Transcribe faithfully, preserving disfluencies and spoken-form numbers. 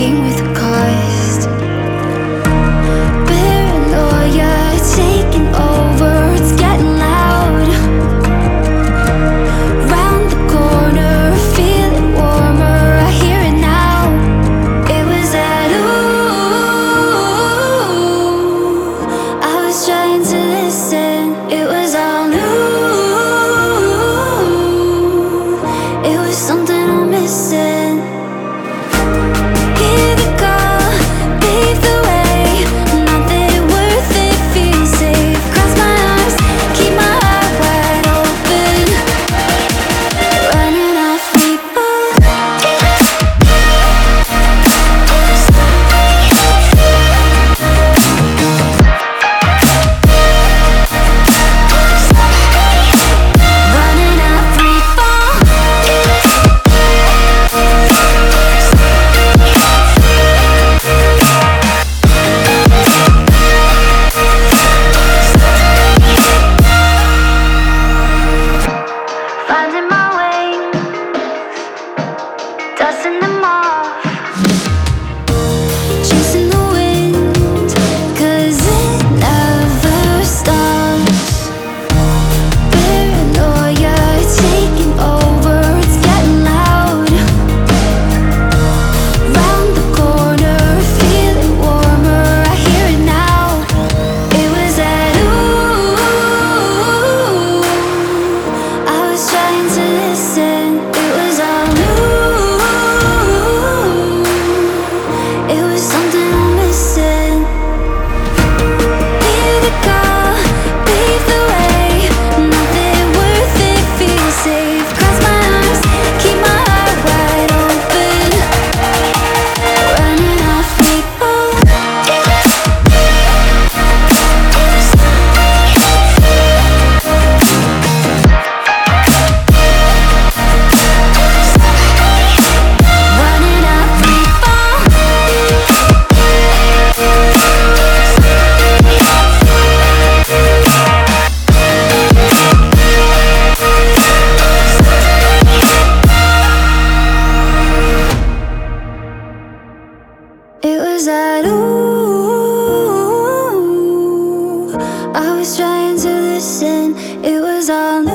came with a cost. Paranoia taking over, it's getting loud. Round the corner, feel it warmer, I hear it now. It was that ooh, I was trying to listen, it was all new. It was something I'm missing. Hear the call, pave the way. Nothing worth it, feel safe. Cross my arms, keep my heart wide open. Running off people. Running off people. Finding my wings, dusting them off, chasing the wind, 'cause it never stops. Paranoia taking over, it's getting loud. Round the corner, feel it warmer, I hear it now. It was that ooh, I was trying to listen, it was all new. It was something I'm missing. Hear the call, pave the way. Nothing worth it, feel safe. Cross my arms, keep my heart wide open. Running off people. Running off people. It was that ooh, I was trying to listen, it was all new.